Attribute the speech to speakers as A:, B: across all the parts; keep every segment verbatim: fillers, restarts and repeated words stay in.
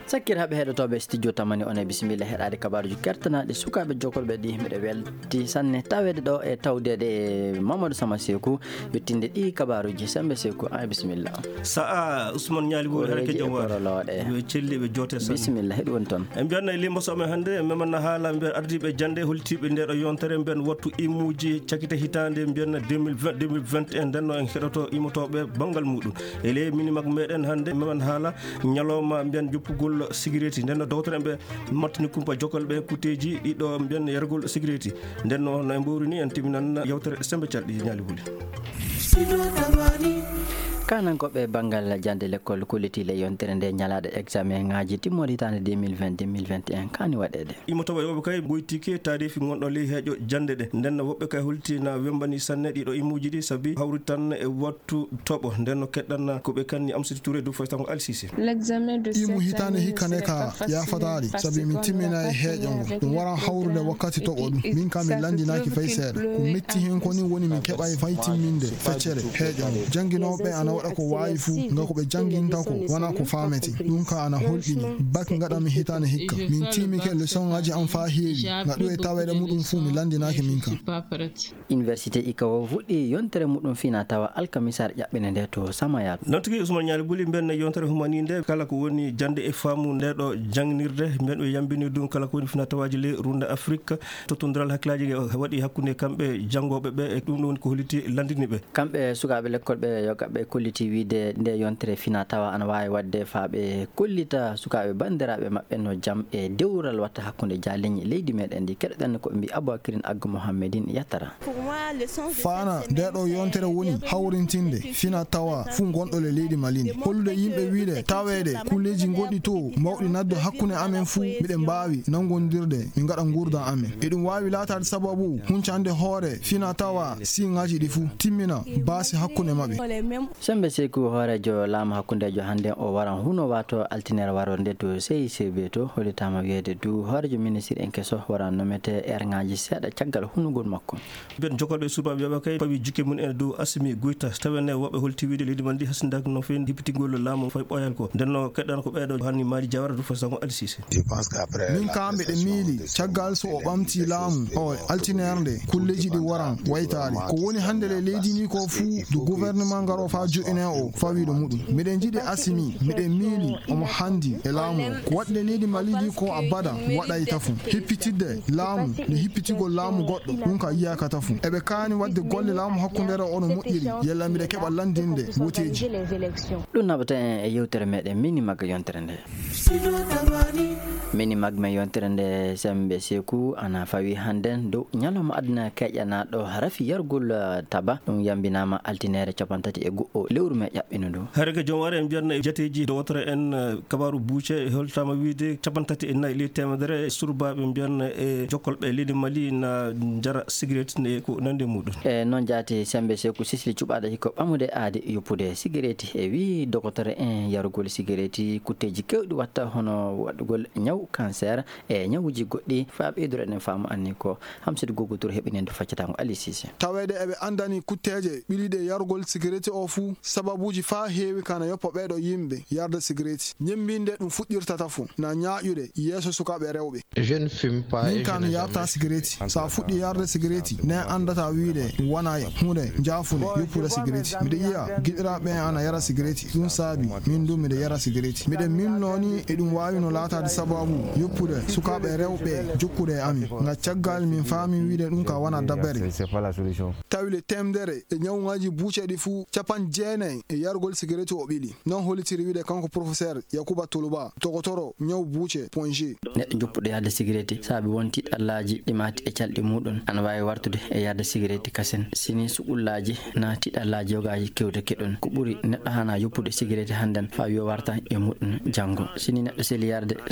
A: sakkiraɓe heɗotoɓe studio tamani on e bisimilla heɗade kabaruji kertanaɗe sukaɓe jokolɓe ɗi mbiɗe welti sanne tawede ɗo e tawdede e Mamadou Sama Sekou yettinde ɗi kabaruji sembe Sekou ay bisimilla
B: sa Ousmane Ñaligo harke jawwaɗe yo celliɓe jote sanne
A: bisimilla heɗi woni toon
B: en mbiyatno e limboso men hannde en memanna haala mbiyen ardiɓe jande holtiɓe ndeɗo yontere mbiyen wattu immuji cakkite hitande mbiyen deux mille vingt deux mille vingt et un ndenno en heɗoto immotoɓe banggal muɗum ele minimak meɗen hannde meman haala ñalawma mbiyen joppugol sécurité ndenno dowtoren ɓe mattini kumpa jokalɓe kuteji ɗiɗo mbiyen yargol sécurité ndenno no en mbowrini en timinan yewtere sembe calɗi ñaali huli
A: kanan koɓe banggal jande l'école kullitile yontere nde ñalaɗe examen ngaji timmori hitande deux mille vingt deux mille vingt et un kani waɗede
B: immotoɓe yoɓe kay ɓoytike taarifi gonɗo ley heeƴo jande ɗe ndenno woɓɓe kay holtina wembani sanne ɗiɗo immuji ɗi saabi hawri tan e wattu toɓo ndenno keɗɗan koɓe kanni Amsatou Touré du faytango Alsisi
C: imu hitande hikkane ka yafatari saabi min timmina e heeƴo ngo ɗum waran hawrude wakkati toɓo ɗum min kam min landinaki fay seeɗa ko metti hen koni woni min keɓa e fay timminde feccere heeƴo ngo jangguinoɓe ana waɗa ko wawi fuu nga ko ɓe janginta ko wona ko fameti ɗum ka ana holɗini bak gaɗami hitande hikka min timike leçon ngaji am fa heewi nga ɗo e taweɗe muɗum fuu mi landinaki min kam
A: université ikawo fuɗɗi yontere muɗum fina tawa alkamisar ƴaɓɓine nde to Samayat
B: non tigui Ousmane Ñali Buli mbiyen yontere humani nde kala ko woni jande e faamu ndeɗo jangnirde mbiyen ɓe yambini ɗum kala ko woni fina tawaji le runde Afrique totodiral hakkillaji waɗi hakkude kamɓe janggoɓe ɓe e ɗum ɗo woni ko holliti landini ɓe
A: kamɓe sukaɓe l'école ɓe yogaɓe kolliti wiide nde yontere fina tawa ana wawi wadde faaɓe kollita sukaɓe bandiraɓe mabɓe no jaam e dewral watta hakkude jaleñi leydi meɗen ndi keɗoɗen ko mbi Aboubacrine Agga Mohammedine yattara
C: fana ndeɗo yontere woni hawrintinde fina tawa fuu gonɗole leydi Mali ndi hollude yimɓe wiide tawede kulleji goɗɗi to mawɗi naddo hakkude amen fuu miɗen mbawi nangodirde min gaɗa gurdam amen e ɗum wawi latade sababu huncande hoore fina tawa singaji ɗi fuu timmina baasi hakkude mabɓe
A: sembe Sekou hoorejo laamu hakkundejo hannde o waran huno wato altinere warorde to C I C B to hollitama wiyede du hoorejo ministre en kesso waran nomete er ngaji seeɗa caggal hunugol makko
B: mbiyen jokolɓe subaɓe yoɓe kay pawi jukke mun ene dow Assimi Goïta tawene woɓɓe holti wiide leydi man ndi hasindaki no fewi hippitigol laamu fay ɓoyal ko ndenno keɗɗan ko ɓeeɗo hanni Madi Diawara du fasango Alsisi
C: min kamɓe ɗe miili caggal so o ɓamti laamu o altinere nde kulleji ɗi waran waytade ko woni hannde le leydi ni ko fuu du gouvernement ngaro fa joƴine o fawiɗo muɗum miɗen jiiɗi Assimi miɗen miili omo handi e laamu ko waɗde leydi Mali ndi ko abada waɗay tafu hippitidde laamu nde hippitigol laamu goɗɗo ɗum ka yiyaka tafu eɓe kaani wadde golle laamu hakkundere ono moƴƴiri yalla mbiɗe keɓa landinde woteji
A: ɗum naɓata en e yewtere meɗen mini magga yontere nde mini magme yontere nde sembe Sekou ana fawi hannden dow ñalawma aduna keƴanaɗo rafi yargol taba ɗum yambinama altinere capantati e go'o lewru me ƴaɓɓino ndu
B: harga joom wara en mbiyatno jateji dowtora en kabaru buuce holtama wiide capantati e nayyi leydi temedere surbaɓe mbiyanno e jokkolɓe leydi Mali na jara cigarette ne ko nande muɗum
A: e noon jaati sembe Sekou sisli cuɓaɗo hikko ɓamude aade yoppude cigarette e wi docteur en yarugol cigarette kutteji kewɗi watta hono waɗugol ñaw cancer e ñawuji goɗɗi fa ɓeydoro enen faamu anni ko Hamsidou Gogo Touré heɓinen du faccatango Ali Cissé
C: tawede eɓe andani kutteje ɓiliɗe yarugol cigarette o fuu sababuji fa heewi kana yoppa ɓeɗo yimɓe yarda cigarette ñembinde ɗum fuɗɗirtata fuu na ñaaƴude yeeso sukaɓe rewɓe min kan yarta cigarette sa fuɗɗi yarde cigarette ne andata wiide wona hunde jaafude yoppude cigarette miɗa yiya giɗiraɓe ana yara cigarette ɗum saabi min du miɗa yara cigarette miɗen minnoni e ɗum wawi no latade sababu yoppude sukaɓe rewɓe jokkude e amin nga caggal min faami wiide ɗum ka wona dabbere tawile temdere e ñawgaji buuceɗi fuu capan jeenayi e yargol cigarette o ɓiili non hollitiri wiide kanko professeur Yakuba Toluba togotoro ñaw buuce point g
A: neɗɗo joppuɗo yarde cigarette saabi won tiɗallaji ɗi mati e calɗi muɗum ana wawi wartude e yarde cigarette kasen sini suɓullaji na tiɗallaji yogaji kewde keɗon ko ɓuuri neɗɗo hana yoppude cigarette hannden fa wiyo warta e muɗum janggo sini neɗɗo seli yarde cigarette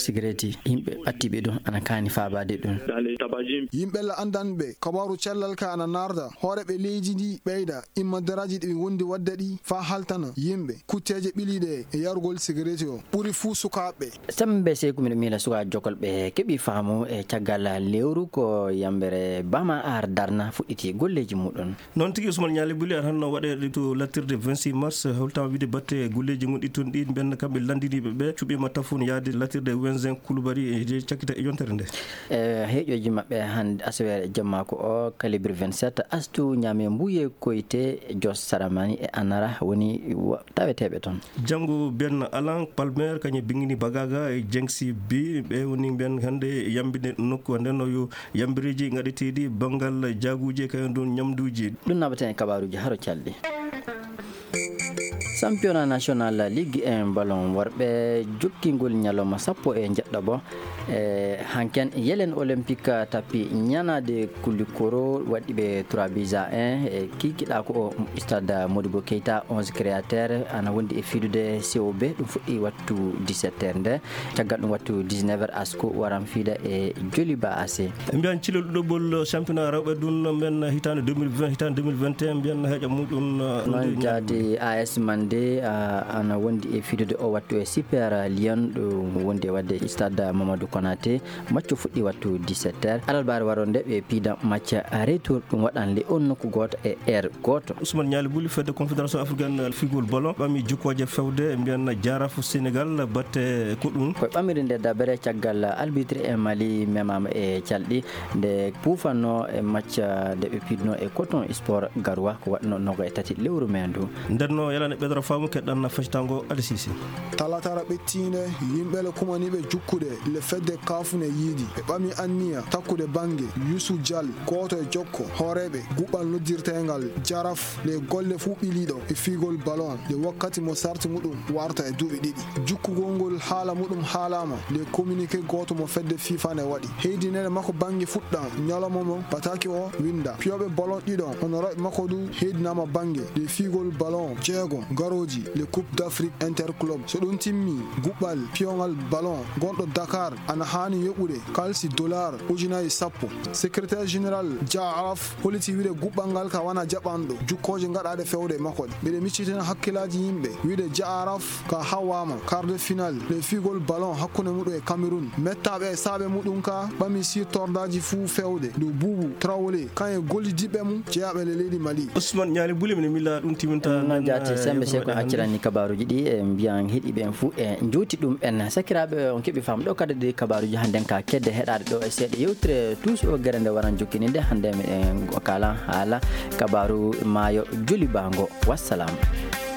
A: lati yimɓe ɓattiɓe ɗum ana kani fabade ɗum.
C: Yimɓe la andanɓe kabaru cellal ka ana narda horeɓe leydi ndi ɓeyda imma daraji ɗi wondi wadda ɗi fa haltana yimɓe kutteje ɓiliɗe e yarugol cigarette o ɓuri fuu sukaɓe.
A: Sembe seyku miɗo miila suka jokol ɓe keeɓi faamu e caggal lewru ko yambere bama ar darna fuɗɗiti golleji muɗum.
B: Noon tigi Ousmane Ñaali Buli ar hanno waɗe to lattirde vingt-six mars holtama wiide batte golleji mum ɗitton ɗi benn kamɓe landiniɓe ɓe cuɓima tafun yaade lattirde Wenzin Coulibaly e cakkita e yontere nde.
A: e heeƴoji maɓɓe hande asawere jammako o calibre vingt-sept astu ñaame mbuye koyte Jos Saramani e Anara woni taweteɓe toon.
B: Janggo Ben Alan Palmer kañum bingini Bagaga e Jengsi B ɓe woni ben hande yambide nokku ndenno yo yambiriji gaɗeteɗi bangal jaguji kayen ɗon ñamduji.
A: ɗum nabaten e kabaruji haro calɗi. Championnat national Ligue un ballon worɓe jokkingol ñalawma sappo e jeɗɗo e hanken yelen olympique tapi ñanade kulikoro waɗi ɓe trois buts à un e kikiɗa ko o stade Modibo Keita onze créateur ana wondi e fidude C O B ɗum fuɗɗi wattu dix-sept heures nde caggal ɗum wattu dix-neuf heures asko waran fiida e Joliba A C.
B: mbiyan cilol ɗoɓol championnat rewɓe ɗum men hitande deux mille vingt hitande deux mille vingt et un mbiyan heeƴa muɗum
A: noon jaadi A S Mandé ana wondi e fidude o wattu e Super Lyon ɗum wondi e wadde stade Mamadou Konaté match fuɗɗi wattu dix-sept heures alalbare waronde ɓe piida match retour ɗum waɗan le on nokku goto e air goto.
B: Ousmane Ñaali Buli fedde confédération africaine figol ballon ɓami jukkoje fewde mbiyan jaraf Sénégal batte ko ɗum
A: koye ɓamiri nde dabere caggal arbitre e Mali memama e calɗi nde puufanno e match nde ɓe piidno e Coton Sport Garoua ko waɗno nogo e tati lewru men du
B: ndenno yalane ɓedoro faamu keɗɗan faccitango Adi Cissé.
C: talatara ɓettinde yimɓe le kumaniɓe jukkude le fedde kafune yiidi ɓe ɓami anniya takkude bange Youssou Dial goto e jokko horeɓe guɓɓal noddirtegal jaraf le golle fuu ɓiliɗo e figol ballon le wakkati mo sarti muɗum warta e duuɓi ɗiɗi jukkugol ngol haala muɗum haalama le communiqué goto mo fedde FIFA ne waɗi heydinede makko bange fuɗɗa ñalawma mo pataki o winda piyoɓe ballon ɗiɗon honoraɓe makko du heydinama bange le figol ballon jeego garoji le coupe d'Afrique interclub so ɗum timmi guɓɓal piyogal ballon gonɗo Dakar ana hani yoɓude kalsi dollar ujunaji sappo secrétaire général Dia Araf holiti wiide guɓɓal ngal ka wana jaɓanɗo jukkoje gaɗaɗe fewde makkoɗe mbiɗe miccitina hakkillaji yimɓe wiide Dia Araf ka hawama quart de finale le figol ballon hakkude muɗum e Cameroun mettaɓe e saaɓe muɗum ka ɓami sirtordaji fuu fewde dow Boubou Traoré kañe gollidiɓe mum jeeyaɓe le leydi Mali.
B: Ousmane Ñaali Buli mine milla ɗum timinta
A: noon jaati sembe seko accirani kabaruji ɗi e mbiyan heeɗiɓe en fuu e juuti ɗum en sakiraɓe on keeɓi fam ɗo kadi de kabaruji hande ka kedde heɗade ɗo e seeɗa yewtire tous o guere nde waran jokkininde hande miɗen kala haala kabaru maayo Joliba ngo wassalam.